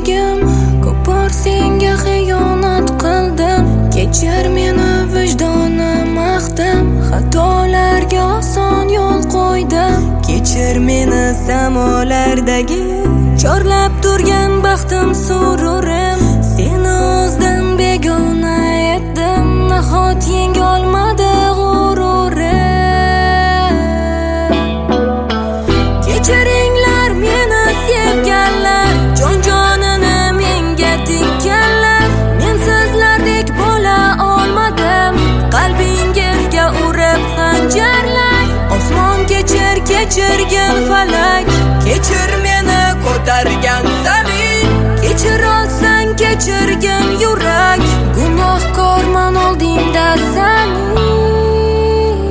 sevgim, ko'p bor senga xiyonat qildim. Kechir meni vijdonim ahdim, xatolarga oson yo'l qo'ydim. Kechir meni samolardagi chorlab turgan baxtim sururim. Seni o'zdan begona etdim, nahot yengolmadi g'ururim. Kechiringlar meni sevganlar, jon-jonini menga tikkanlar. Men sizlardek bo'la olmadim, qalbingizga urib xanjarlar. Osmon kechir, kechirgin falak, kechir meni ko'targan zamin. Kechir olsang kechirgin yurak, gunohkorman oldingda zamin.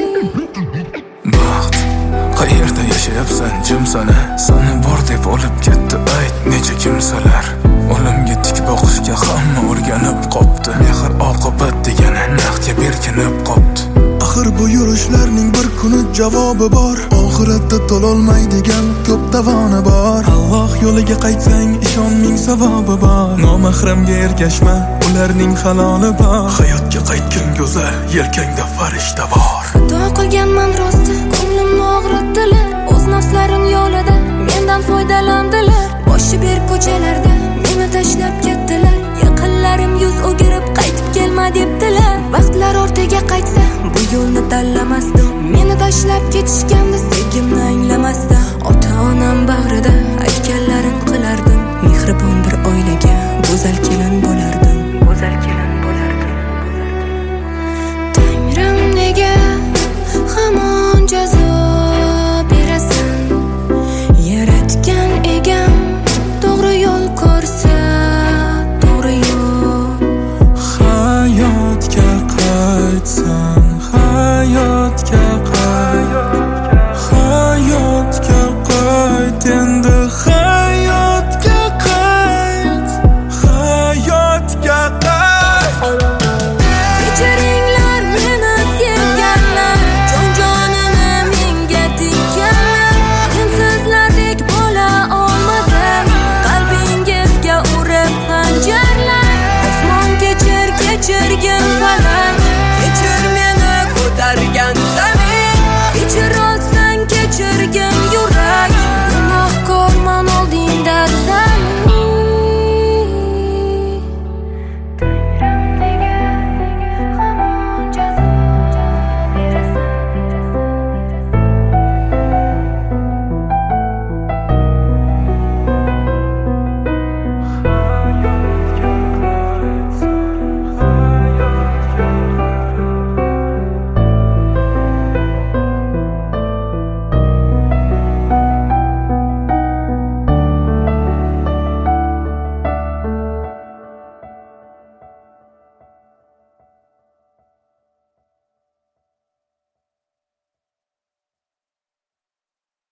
Baxt, qayerda yashayapsan jimsana? Sani bor deb olib ketdi ayt necha kimsalar. O'limga tik boqishga hamma o'rganib qopti. Mehr oqibat degani naqdga berkinib qopti. Axir bu yurishlarning bir kuni javobi bor. Oxiratda to'lolmaydigan ko'p davoni bor. Alloh yo'liga qaytsang ishon ming savobi bor. Nomahramga ergashma, ularning haloli bor. Hayotga qaytgan go'zal, yelkangda farishta bor. Xato qilganman rosti, ko'nglimni og'ritdilar. O'z nafslarim yo'lida mendan foydalandilar. Boshi ber ko'chalarda meni tashlab ketdilar. Yaqinlarim yuz o'girib qaytib kelma debdilar. Vaqtlar ortiga qaytsa bu yo'lni tanlamasdim. Meni tashlab ketishganda sevgimni anglamasdim. Ota-onam bag'rida